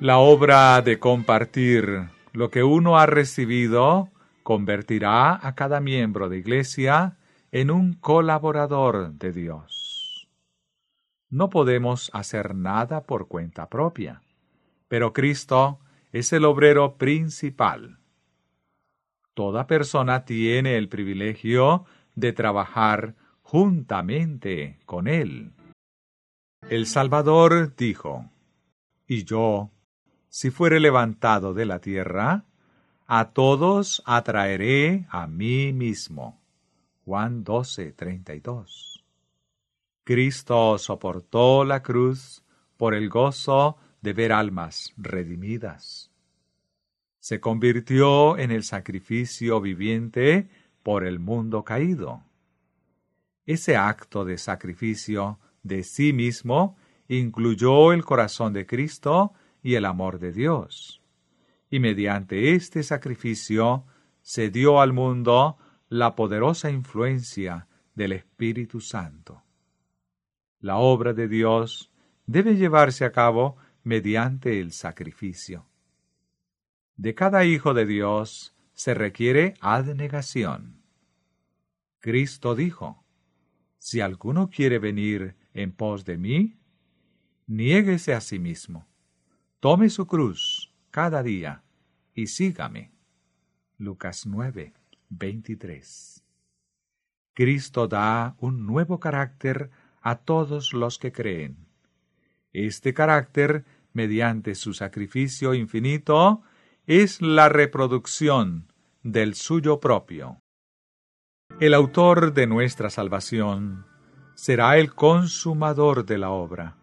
La obra de compartir lo que uno ha recibido convertirá a cada miembro de iglesia en un colaborador de Dios. No podemos hacer nada por cuenta propia, pero Cristo es el obrero principal. Toda persona tiene el privilegio de trabajar juntamente con Él. El Salvador dijo: «Y yo, si fuere levantado de la tierra, a todos atraeré a mí mismo». Juan 12:32. Cristo soportó la cruz por el gozo de ver almas redimidas. Se convirtió en el sacrificio viviente por el mundo caído. Ese acto de sacrificio de sí mismo incluyó el corazón de Cristo y el amor de Dios. Y mediante este sacrificio se dio al mundo la poderosa influencia del Espíritu Santo. La obra de Dios debe llevarse a cabo mediante el sacrificio. De cada hijo de Dios se requiere abnegación. Cristo dijo: «Si alguno quiere venir en pos de mí, niéguese a sí mismo, tome su cruz cada día y sígame». Lucas 9:23. Cristo da un nuevo carácter a todos los que creen. Este carácter, mediante su sacrificio infinito, es la reproducción del suyo propio. El autor de nuestra salvación será el consumador de la obra.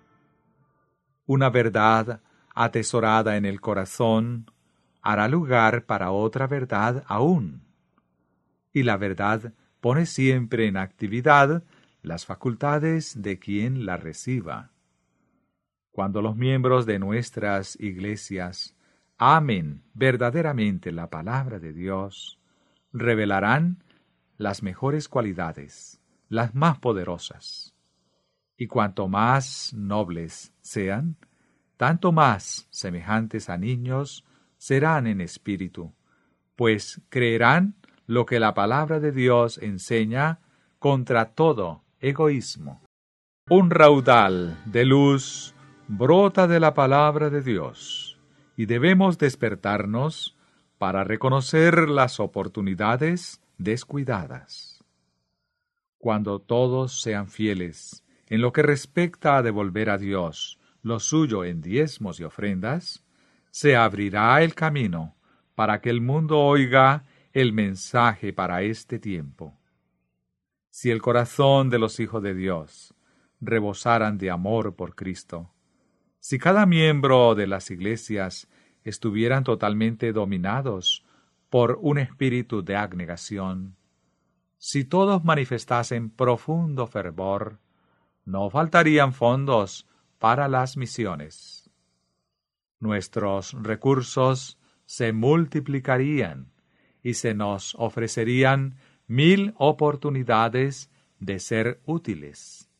Una verdad atesorada en el corazón hará lugar para otra verdad aún. Y la verdad pone siempre en actividad las facultades de quien la reciba. Cuando los miembros de nuestras iglesias amen verdaderamente la palabra de Dios, revelarán las mejores cualidades, las más poderosas. Y cuanto más nobles sean, tanto más semejantes a niños serán en espíritu, pues creerán lo que la palabra de Dios enseña contra todo egoísmo. Un raudal de luz brota de la palabra de Dios, y debemos despertarnos para reconocer las oportunidades descuidadas. Cuando todos sean fieles en lo que respecta a devolver a Dios lo suyo en diezmos y ofrendas, se abrirá el camino para que el mundo oiga el mensaje para este tiempo. Si el corazón de los hijos de Dios rebosaran de amor por Cristo, si cada miembro de las iglesias estuvieran totalmente dominados por un espíritu de abnegación, si todos manifestasen profundo fervor, no faltarían fondos para las misiones. Nuestros recursos se multiplicarían y se nos ofrecerían 1000 oportunidades de ser útiles.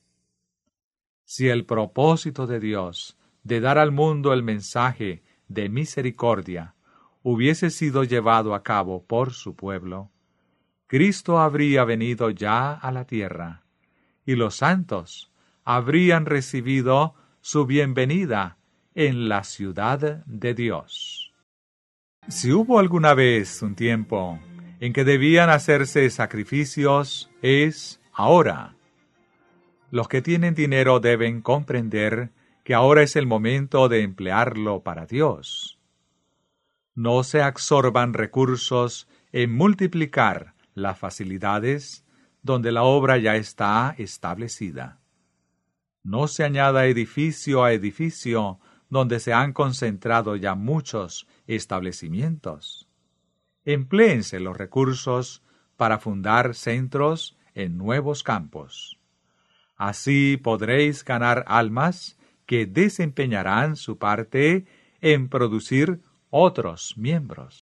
Si el propósito de Dios de dar al mundo el mensaje de misericordia hubiese sido llevado a cabo por su pueblo, Cristo habría venido ya a la tierra, y los santos habrían recibido su bienvenida en la ciudad de Dios. Si hubo alguna vez un tiempo en que debían hacerse sacrificios, es ahora. Los que tienen dinero deben comprender que ahora es el momento de emplearlo para Dios. No se absorban recursos en multiplicar las facilidades donde la obra ya está establecida. No se añada edificio a edificio donde se han concentrado ya muchos establecimientos. Empléense los recursos para fundar centros en nuevos campos. Así podréis ganar almas que desempeñarán su parte en producir otros miembros.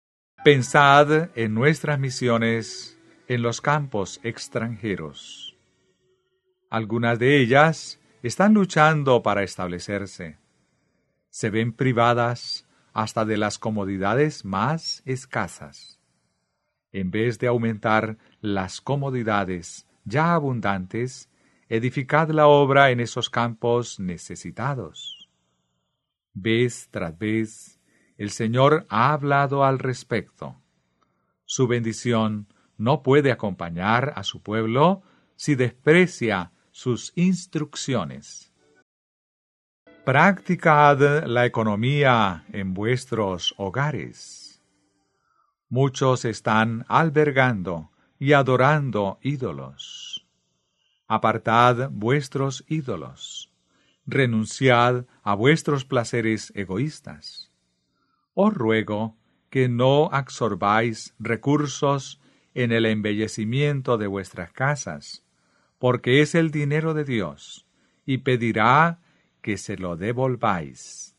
Pensad en nuestras misiones en los campos extranjeros. Algunas de ellas están luchando para establecerse. se ven privadas hasta de las comodidades más escasas. En vez de aumentar las comodidades ya abundantes, edificad la obra en esos campos necesitados. Vez tras vez, el Señor ha hablado al respecto. Su bendición no puede acompañar a su pueblo si desprecia sus instrucciones. Practicad la economía en vuestros hogares. Muchos están albergando y adorando ídolos. Apartad vuestros ídolos. Renunciad a vuestros placeres egoístas. Os ruego que no absorbáis recursos en el embellecimiento de vuestras casas, porque es el dinero de Dios, y pedirá que se lo devolváis.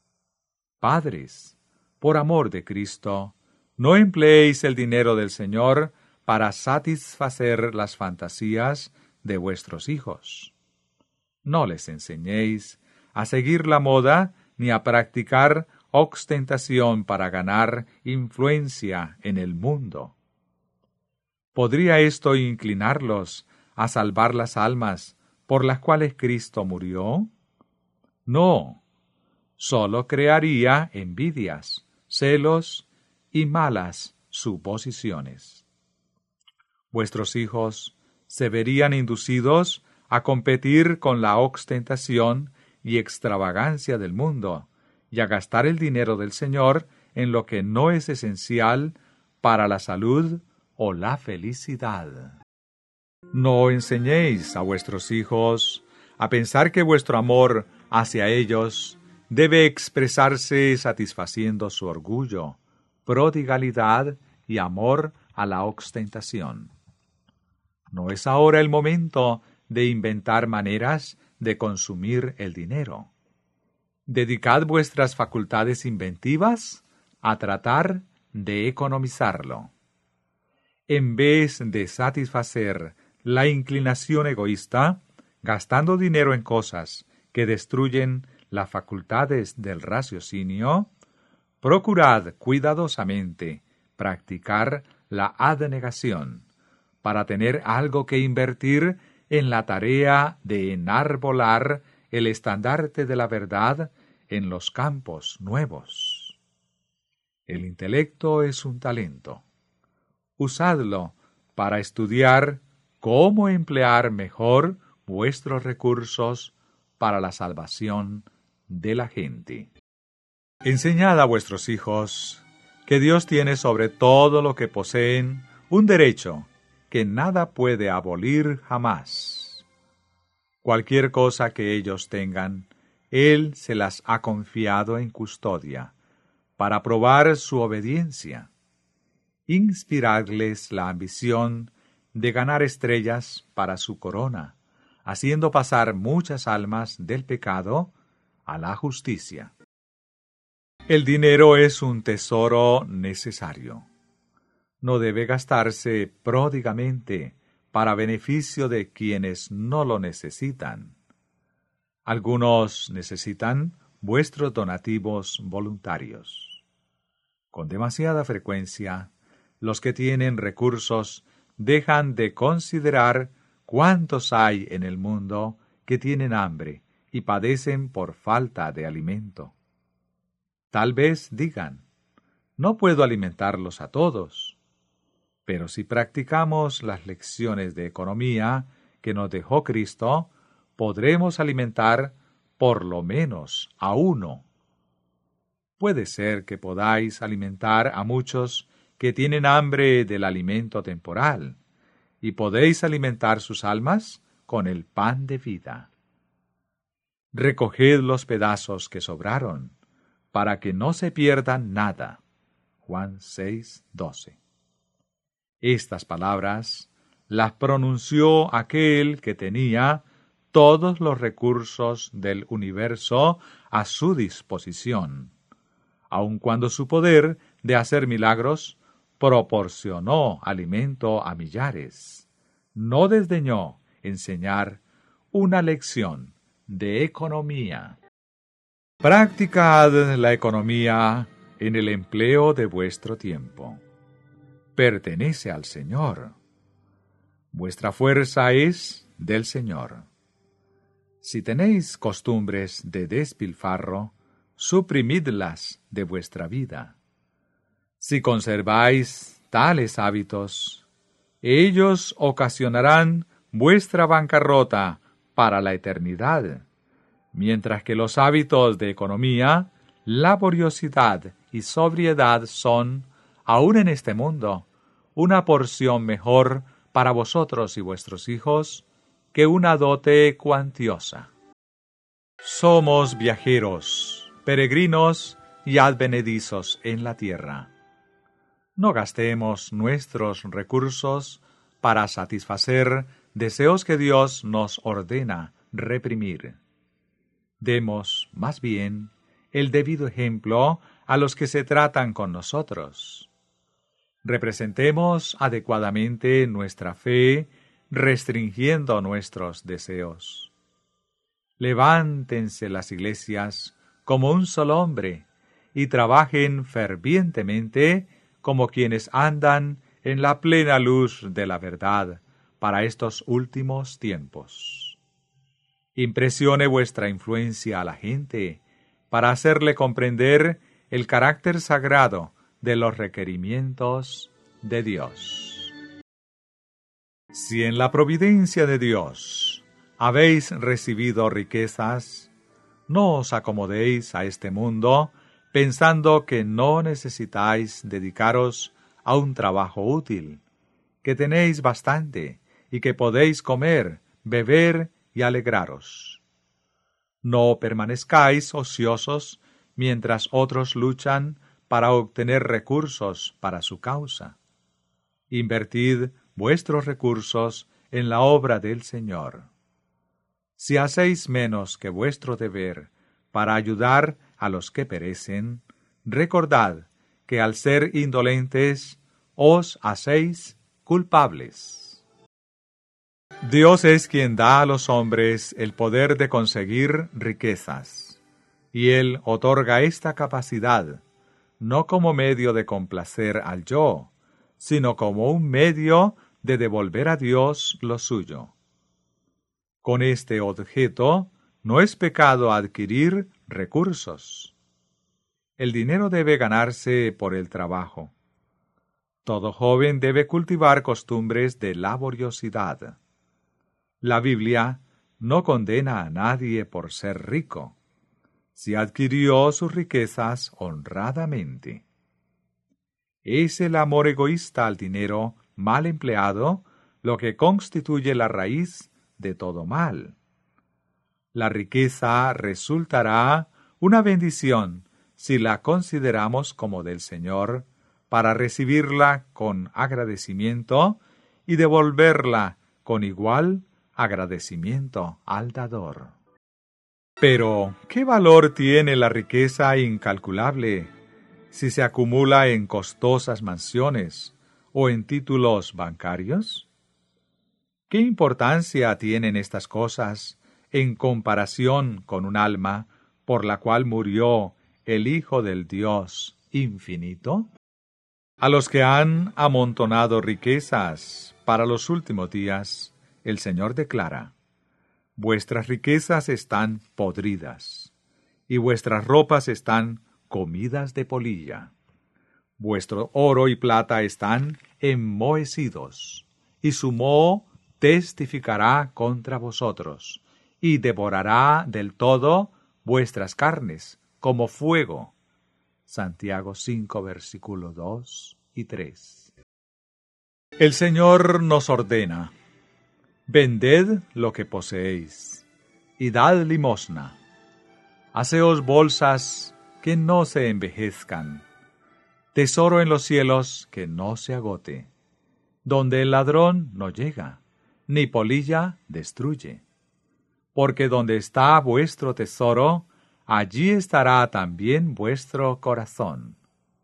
Padres, por amor de Cristo, no empleéis el dinero del Señor para satisfacer las fantasías de vuestros hijos. No les enseñéis a seguir la moda ni a practicar ostentación para ganar influencia en el mundo. ¿Podría esto inclinarlos a salvar las almas por las cuales Cristo murió? No, solo crearía envidias, celos y malas suposiciones. Vuestros hijos se verían inducidos a competir con la ostentación y extravagancia del mundo y a gastar el dinero del Señor en lo que no es esencial para la salud o la felicidad. No enseñéis a vuestros hijos a pensar que vuestro amor hacia ellos debe expresarse satisfaciendo su orgullo, prodigalidad y amor a la ostentación. No es ahora el momento de inventar maneras de consumir el dinero. Dedicad vuestras facultades inventivas a tratar de economizarlo. En vez de satisfacer la inclinación egoísta, gastando dinero en cosas que destruyen las facultades del raciocinio, procurad cuidadosamente practicar la abnegación, para tener algo que invertir en la tarea de enarbolar el estandarte de la verdad en los campos nuevos. El intelecto es un talento. Usadlo para estudiar cómo emplear mejor vuestros recursos para la salvación de la gente. Enseñad a vuestros hijos que Dios tiene sobre todo lo que poseen un derecho que nada puede abolir jamás. Cualquier cosa que ellos tengan, Él se las ha confiado en custodia, para probar su obediencia. Inspiradles la ambición de ganar estrellas para su corona, haciendo pasar muchas almas del pecado a la justicia. El dinero es un tesoro necesario. No debe gastarse pródigamente para beneficio de quienes no lo necesitan. Algunos necesitan vuestros donativos voluntarios. Con demasiada frecuencia, los que tienen recursos dejan de considerar cuántos hay en el mundo que tienen hambre y padecen por falta de alimento. Tal vez digan, no puedo alimentarlos a todos. Pero si practicamos las lecciones de economía que nos dejó Cristo, podremos alimentar por lo menos a uno. Puede ser que podáis alimentar a muchos que tienen hambre del alimento temporal, y podéis alimentar sus almas con el pan de vida. Recoged los pedazos que sobraron, para que no se pierdan nada. Juan 6:12. Estas palabras las pronunció aquel que tenía todos los recursos del universo a su disposición, aun cuando su poder de hacer milagros proporcionó alimento a millares. No desdeñó enseñar una lección de economía. Practicad la economía en el empleo de vuestro tiempo. Pertenece al Señor. Vuestra fuerza es del Señor. Si tenéis costumbres de despilfarro, suprimidlas de vuestra vida. Si conserváis tales hábitos, ellos ocasionarán vuestra bancarrota para la eternidad, mientras que los hábitos de economía, laboriosidad y sobriedad son, aun en este mundo, una porción mejor para vosotros y vuestros hijos que una dote cuantiosa. Somos viajeros, peregrinos y advenedizos en la tierra. No gastemos nuestros recursos para satisfacer deseos que Dios nos ordena reprimir. Demos, más bien, el debido ejemplo a los que se tratan con nosotros. Representemos adecuadamente nuestra fe, restringiendo nuestros deseos. Levántense las iglesias como un solo hombre y trabajen fervientemente como quienes andan en la plena luz de la verdad para estos últimos tiempos. Impresione vuestra influencia a la gente para hacerle comprender el carácter sagrado de los requerimientos de Dios. Si en la providencia de Dios habéis recibido riquezas, no os acomodéis a este mundo pensando que no necesitáis dedicaros a un trabajo útil, que tenéis bastante y que podéis comer, beber y alegraros. No permanezcáis ociosos mientras otros luchan para obtener recursos para su causa. Invertid vuestros recursos en la obra del Señor. Si hacéis menos que vuestro deber para ayudar a los que perecen, recordad que al ser indolentes os hacéis culpables. Dios es quien da a los hombres el poder de conseguir riquezas, y Él otorga esta capacidad, no como medio de complacer al yo, sino como un medio de devolver a Dios lo suyo. Con este objeto, no es pecado adquirir recursos. El dinero debe ganarse por el trabajo. Todo joven debe cultivar costumbres de laboriosidad. La Biblia no condena a nadie por ser rico, si adquirió sus riquezas honradamente. Es el amor egoísta al dinero mal empleado lo que constituye la raíz de todo mal. La riqueza resultará una bendición si la consideramos como del Señor, para recibirla con agradecimiento y devolverla con igual agradecimiento al dador. Pero, ¿qué valor tiene la riqueza incalculable si se acumula en costosas mansiones o en títulos bancarios? ¿Qué importancia tienen estas cosas en comparación con un alma por la cual murió el Hijo del Dios infinito? A los que han amontonado riquezas para los últimos días, el Señor declara: vuestras riquezas están podridas, y vuestras ropas están comidas de polilla. Vuestro oro y plata están enmohecidos, y su moho testificará contra vosotros, y devorará del todo vuestras carnes, como fuego. Santiago 5, versículos 2 y 3. El Señor nos ordena: vended lo que poseéis, y dad limosna. Haceos bolsas que no se envejezcan, tesoro en los cielos que no se agote, donde el ladrón no llega, ni polilla destruye. Porque donde está vuestro tesoro, allí estará también vuestro corazón.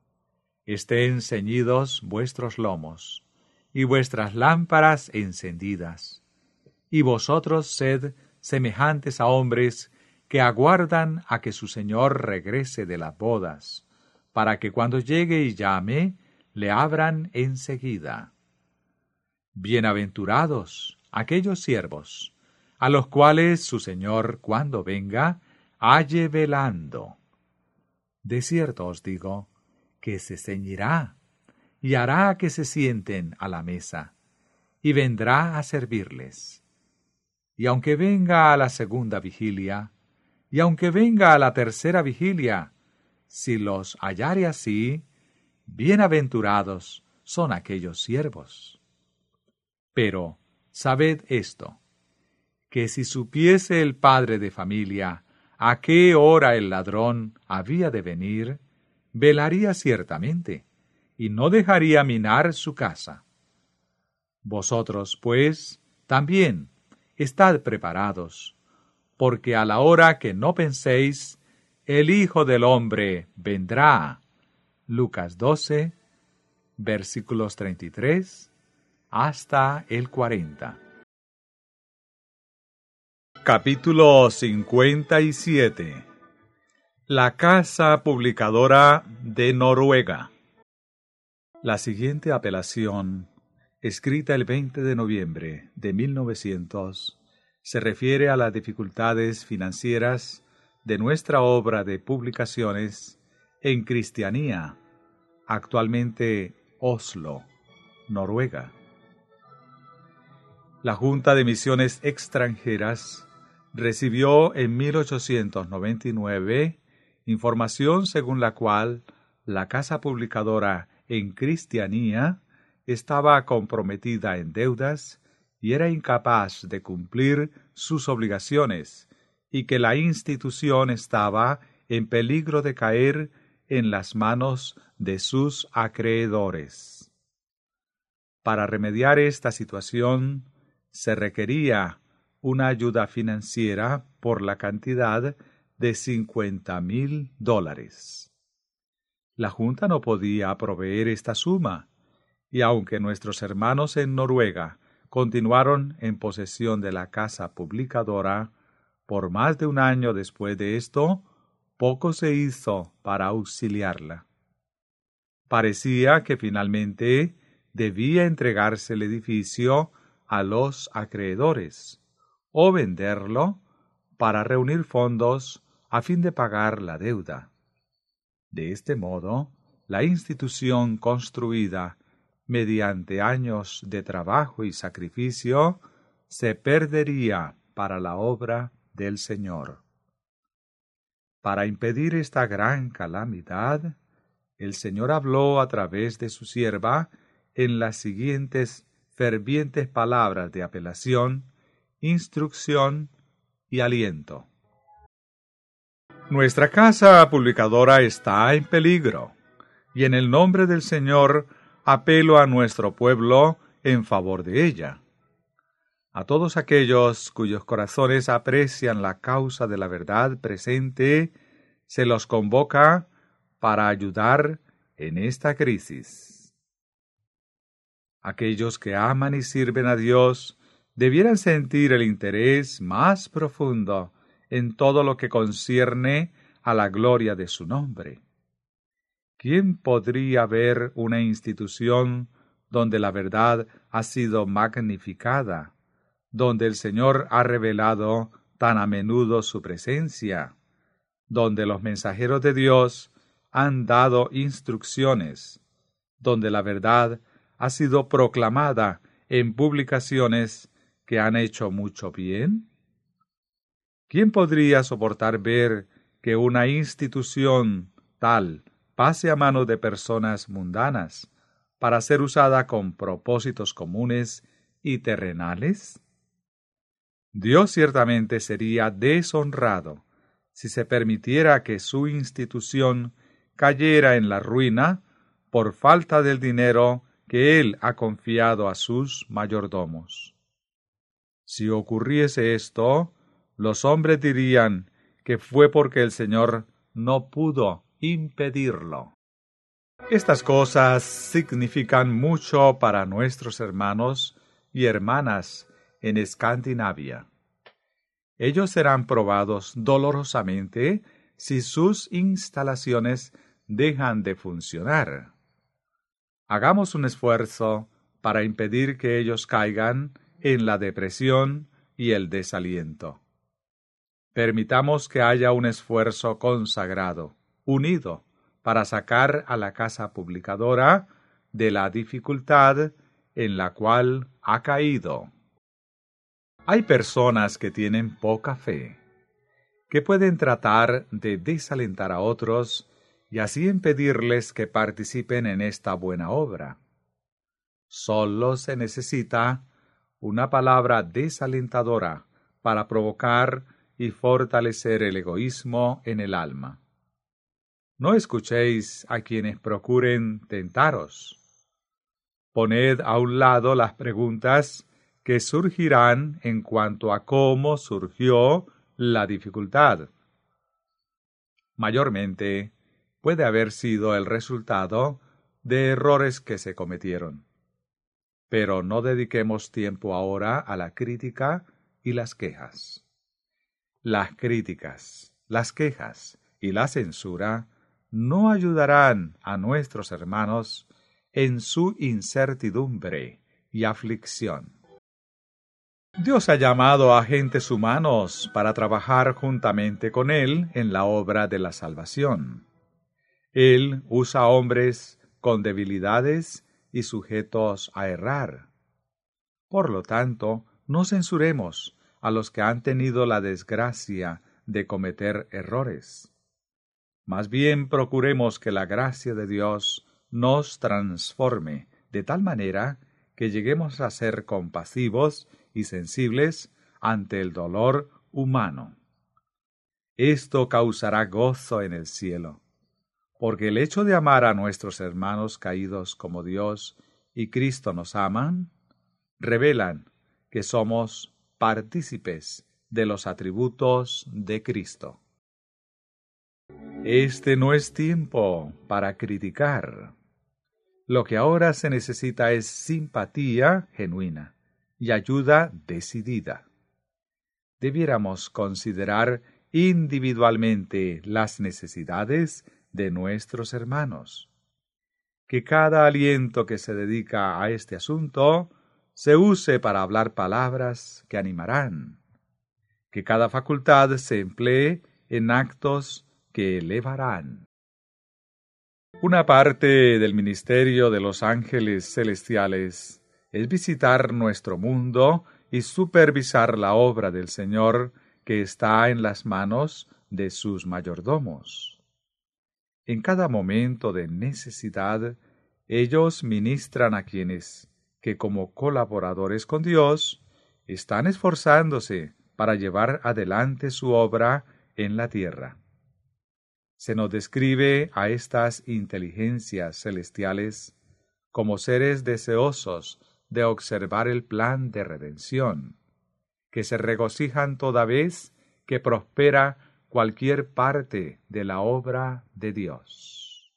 Estén ceñidos vuestros lomos, y vuestras lámparas encendidas, y vosotros sed semejantes a hombres que aguardan a que su señor regrese de las bodas, para que cuando llegue y llame, le abran enseguida. Bienaventurados aquellos siervos, a los cuales su señor, cuando venga, halle velando. De cierto os digo, que se ceñirá, y hará que se sienten a la mesa, y vendrá a servirles. Y aunque venga a la segunda vigilia, y aunque venga a la tercera vigilia, si los hallare así, bienaventurados son aquellos siervos. Pero sabed esto, que si supiese el padre de familia a qué hora el ladrón había de venir, velaría ciertamente, y no dejaría minar su casa. Vosotros, pues, también estad preparados, porque a la hora que no penséis, el Hijo del Hombre vendrá. Lucas 12, versículos 33 hasta el 40. Capítulo 57. La Casa Publicadora de Noruega. La siguiente apelación, escrita el 20 de noviembre de 1900, se refiere a las dificultades financieras de nuestra obra de publicaciones en Cristianía, actualmente Oslo, Noruega. La Junta de Misiones Extranjeras recibió en 1899 información según la cual la casa publicadora en Cristianía estaba comprometida en deudas y era incapaz de cumplir sus obligaciones, y que la institución estaba en peligro de caer en las manos de sus acreedores. Para remediar esta situación, se requería una ayuda financiera por la cantidad de $50,000. La Junta no podía proveer esta suma, y aunque nuestros hermanos en Noruega continuaron en posesión de la casa publicadora, por más de un año después de esto, poco se hizo para auxiliarla. Parecía que finalmente debía entregarse el edificio a los acreedores, o venderlo para reunir fondos a fin de pagar la deuda. De este modo, la institución construida mediante años de trabajo y sacrificio se perdería para la obra del Señor. Para impedir esta gran calamidad, el Señor habló a través de su sierva en las siguientes fervientes palabras de apelación, instrucción y aliento. Nuestra casa publicadora está en peligro, y en el nombre del Señor apelo a nuestro pueblo en favor de ella. A todos aquellos cuyos corazones aprecian la causa de la verdad presente, se los convoca para ayudar en esta crisis. Aquellos que aman y sirven a Dios debieran sentir el interés más profundo en todo lo que concierne a la gloria de su nombre. ¿Quién podría ver una institución donde la verdad ha sido magnificada, donde el Señor ha revelado tan a menudo su presencia, donde los mensajeros de Dios han dado instrucciones, donde la verdad ha sido proclamada en publicaciones que han hecho mucho bien? ¿Quién podría soportar ver que una institución tal pase a manos de personas mundanas para ser usada con propósitos comunes y terrenales? Dios ciertamente sería deshonrado si se permitiera que su institución cayera en la ruina por falta del dinero que Él ha confiado a sus mayordomos. Si ocurriese esto, los hombres dirían que fue porque el Señor no pudo impedirlo. Estas cosas significan mucho para nuestros hermanos y hermanas en Escandinavia. ellos serán probados dolorosamente si sus instalaciones dejan de funcionar. Hagamos un esfuerzo para impedir que ellos caigan en la depresión y el desaliento. Permitamos que haya un esfuerzo consagrado, unido, para sacar a la casa publicadora de la dificultad en la cual ha caído. Hay personas que tienen poca fe, que pueden tratar de desalentar a otros y así impedirles que participen en esta buena obra. Solo se necesita una palabra desalentadora para provocar y fortalecer el egoísmo en el alma. No escuchéis a quienes procuren tentaros. Poned a un lado las preguntas que surgirán en cuanto a cómo surgió la dificultad. Mayormente puede haber sido el resultado de errores que se cometieron. Pero no dediquemos tiempo ahora a la crítica y las quejas. Las críticas, las quejas y la censura no ayudarán a nuestros hermanos en su incertidumbre y aflicción. Dios ha llamado a agentes humanos para trabajar juntamente con Él en la obra de la salvación. Él usa hombres con debilidades y sujetos a errar. Por lo tanto, no censuremos a los que han tenido la desgracia de cometer errores. Más bien procuremos que la gracia de Dios nos transforme de tal manera que lleguemos a ser compasivos y sensibles ante el dolor humano. Esto causará gozo en el cielo, porque el hecho de amar a nuestros hermanos caídos como Dios y Cristo nos aman, revelan que somos partícipes de los atributos de Cristo. Este no es tiempo para criticar. Lo que ahora se necesita es simpatía genuina y ayuda decidida. Debiéramos considerar individualmente las necesidades de nuestros hermanos. Que cada aliento que se dedica a este asunto se use para hablar palabras que animarán. Que cada facultad se emplee en actos que elevarán. Una parte del ministerio de los ángeles celestiales es visitar nuestro mundo y supervisar la obra del Señor que está en las manos de sus mayordomos. En cada momento de necesidad, ellos ministran a quienes, que como colaboradores con Dios, están esforzándose para llevar adelante su obra en la tierra. Se nos describe a estas inteligencias celestiales como seres deseosos de observar el plan de redención, que se regocijan toda vez que prospera cualquier parte de la obra de Dios.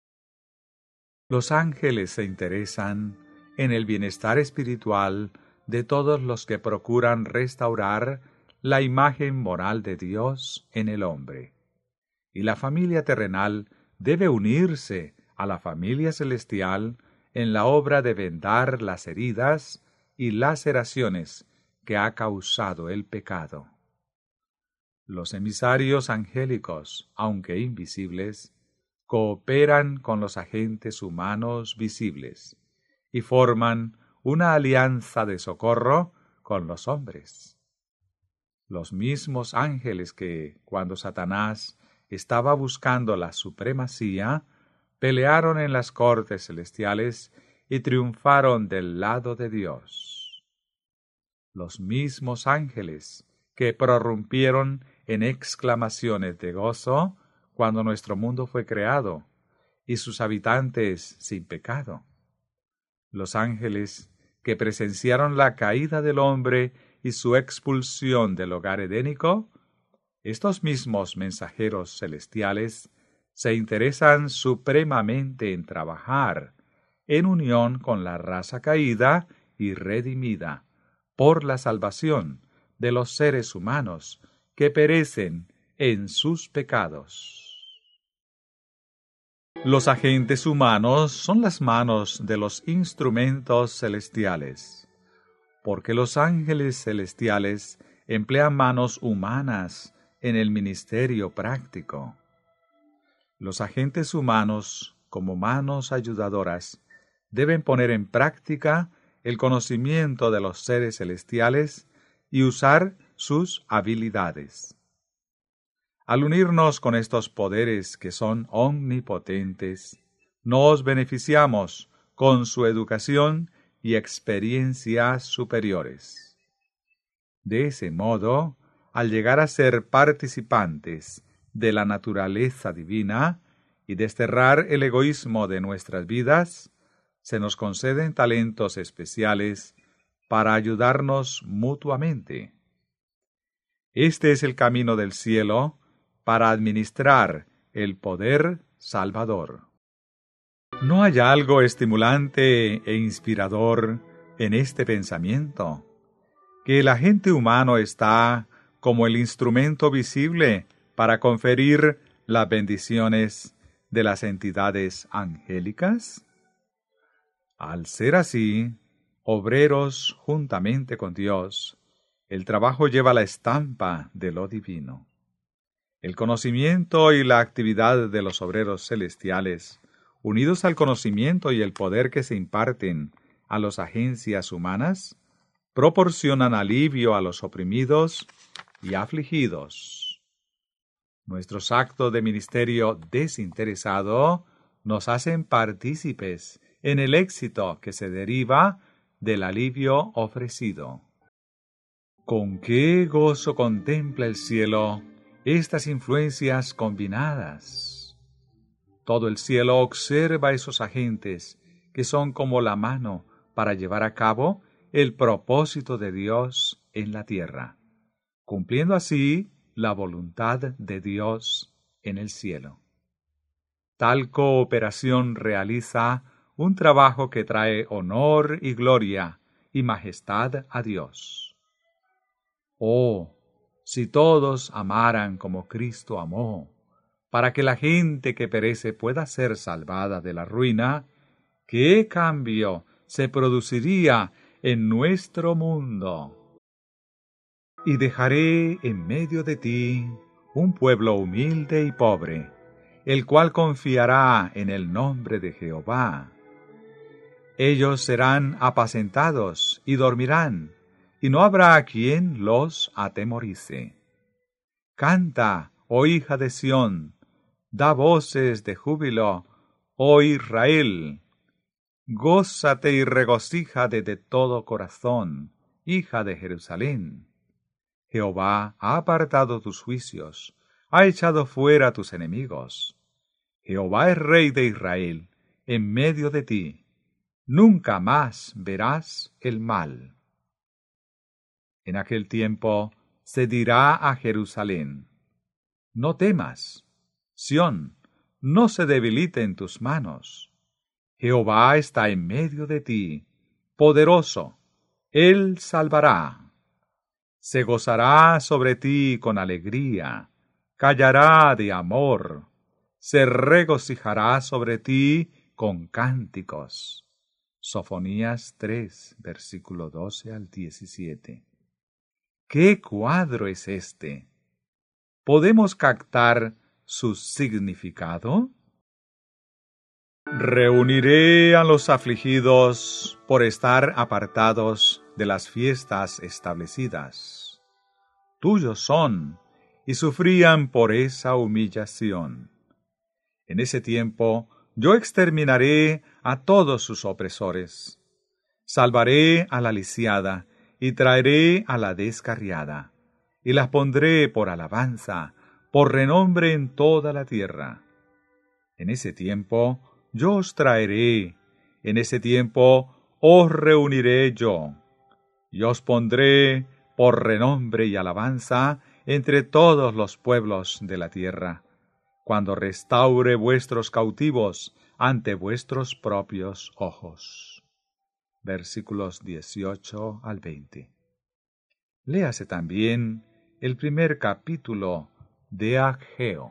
Los ángeles se interesan en el bienestar espiritual de todos los que procuran restaurar la imagen moral de Dios en el hombre. Y la familia terrenal debe unirse a la familia celestial en la obra de vendar las heridas y laceraciones que ha causado el pecado. Los emisarios angélicos, aunque invisibles, cooperan con los agentes humanos visibles y forman una alianza de socorro con los hombres. Los mismos ángeles que, cuando Satanás estaba buscando la supremacía, pelearon en las cortes celestiales y triunfaron del lado de Dios. Los mismos ángeles que prorrumpieron en exclamaciones de gozo cuando nuestro mundo fue creado y sus habitantes sin pecado. Los ángeles que presenciaron la caída del hombre y su expulsión del hogar edénico, estos mismos mensajeros celestiales se interesan supremamente en trabajar en unión con la raza caída y redimida por la salvación de los seres humanos que perecen en sus pecados. Los agentes humanos son las manos de los instrumentos celestiales, porque los ángeles celestiales emplean manos humanas en el ministerio práctico. Los agentes humanos, como manos ayudadoras, deben poner en práctica el conocimiento de los seres celestiales y usar sus habilidades. Al unirnos con estos poderes que son omnipotentes, nos beneficiamos con su educación y experiencias superiores. De ese modo, al llegar a ser participantes de la naturaleza divina y desterrar el egoísmo de nuestras vidas, se nos conceden talentos especiales para ayudarnos mutuamente. Este es el camino del cielo para administrar el poder salvador. ¿No hay algo estimulante e inspirador en este pensamiento? Que el agente humano está como el instrumento visible para conferir las bendiciones de las entidades angélicas. Al ser así, obreros juntamente con Dios, el trabajo lleva la estampa de lo divino. El conocimiento y la actividad de los obreros celestiales, unidos al conocimiento y el poder que se imparten a las agencias humanas, proporcionan alivio a los oprimidos y afligidos. Nuestros actos de ministerio desinteresado nos hacen partícipes en el éxito que se deriva del alivio ofrecido. ¿Con qué gozo contempla el cielo estas influencias combinadas? Todo el cielo observa esos agentes que son como la mano para llevar a cabo el propósito de Dios en la tierra, cumpliendo así la voluntad de Dios en el cielo. Tal cooperación realiza un trabajo que trae honor y gloria y majestad a Dios. Oh, si todos amaran como Cristo amó, para que la gente que perece pueda ser salvada de la ruina, ¿qué cambio se produciría en nuestro mundo? Y dejaré en medio de ti un pueblo humilde y pobre, el cual confiará en el nombre de Jehová. Ellos serán apacentados y dormirán, y no habrá quien los atemorice. Canta, oh hija de Sión, da voces de júbilo, oh Israel. Gózate y regocíjate de todo corazón, hija de Jerusalén. Jehová ha apartado tus juicios, ha echado fuera tus enemigos. Jehová es Rey de Israel, en medio de ti. Nunca más verás el mal. En aquel tiempo se dirá a Jerusalén: no temas, Sión, no se debilite en tus manos. Jehová está en medio de ti, poderoso, Él salvará. Se gozará sobre ti con alegría, callará de amor, se regocijará sobre ti con cánticos. Sofonías 3, versículo 12 al 17. ¿Qué cuadro es este? ¿Podemos captar su significado? Reuniré a los afligidos por estar apartados de las fiestas establecidas. Tuyos son, y sufrían por esa humillación. En ese tiempo yo exterminaré a todos sus opresores. Salvaré a la lisiada, y traeré a la descarriada, y las pondré por alabanza, por renombre en toda la tierra. En ese tiempo yo os traeré, en ese tiempo os reuniré yo, y os pondré por renombre y alabanza entre todos los pueblos de la tierra, cuando restaure vuestros cautivos ante vuestros propios ojos. Versículos 18 al 20. Léase también el primer capítulo de Ageo.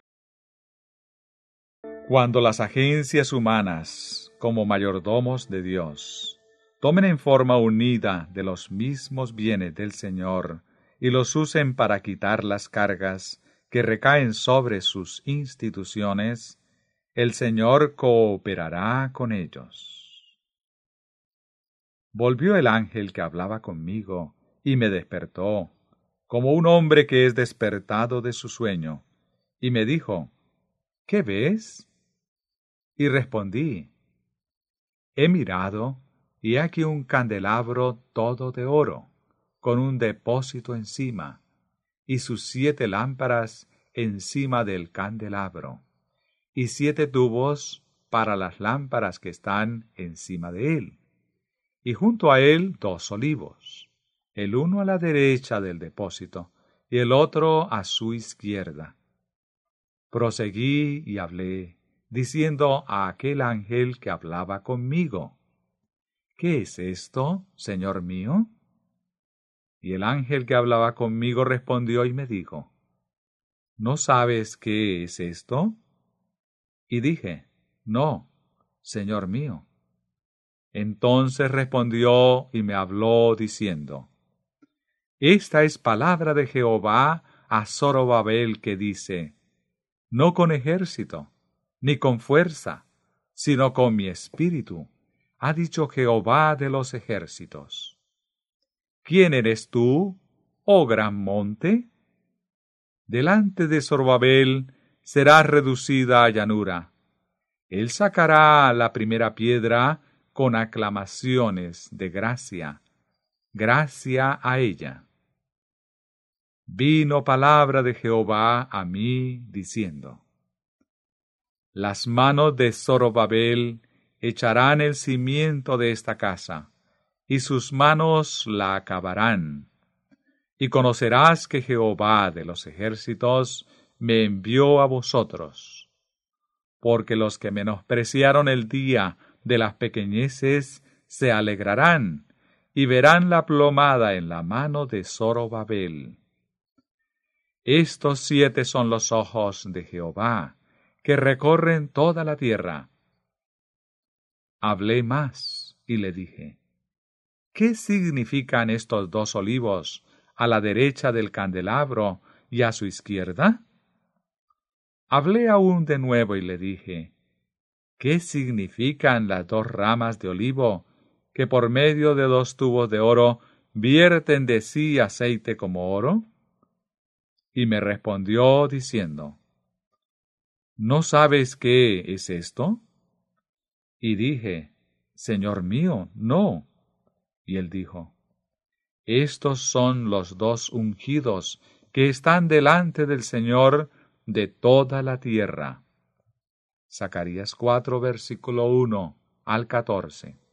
Cuando las agencias humanas, como mayordomos de Dios, tomen en forma unida de los mismos bienes del Señor y los usen para quitar las cargas que recaen sobre sus instituciones, el Señor cooperará con ellos. Volvió el ángel que hablaba conmigo y me despertó, como un hombre que es despertado de su sueño, y me dijo, ¿qué ves? Y respondí, he mirado, y aquí un candelabro todo de oro, con un depósito encima, y sus 7 lámparas encima del candelabro, y 7 tubos para las lámparas que están encima de él, y junto a él 2 olivos, el uno a la derecha del depósito, y el otro a su izquierda. Proseguí y hablé, diciendo a aquel ángel que hablaba conmigo, ¿qué es esto, Señor mío? Y el ángel que hablaba conmigo respondió y me dijo, ¿no sabes qué es esto? Y dije, no, Señor mío. Entonces respondió y me habló diciendo, esta es palabra de Jehová a Zorobabel que dice, no con ejército, ni con fuerza, sino con mi espíritu, ha dicho Jehová de los ejércitos. ¿Quién eres tú, oh gran monte? Delante de Zorobabel será reducida a llanura. Él sacará la primera piedra con aclamaciones de gracia, gracia a ella. Vino palabra de Jehová a mí diciendo, las manos de Zorobabel echarán el cimiento de esta casa, y sus manos la acabarán. Y conocerás que Jehová de los ejércitos me envió a vosotros. Porque los que menospreciaron el día de las pequeñeces se alegrarán, y verán la plomada en la mano de Zorobabel. Estos 7 son los ojos de Jehová, que recorren toda la tierra. Hablé más y le dije, ¿qué significan estos 2 olivos a la derecha del candelabro y a su izquierda? Hablé aún de nuevo y le dije, ¿qué significan las 2 ramas de olivo que por medio de 2 tubos de oro vierten de sí aceite como oro? Y me respondió diciendo, ¿no sabes qué es esto? Y dije, Señor mío, no. Y él dijo, estos son los 2 ungidos que están delante del Señor de toda la tierra. Zacarías 4, versículo 1 al 14.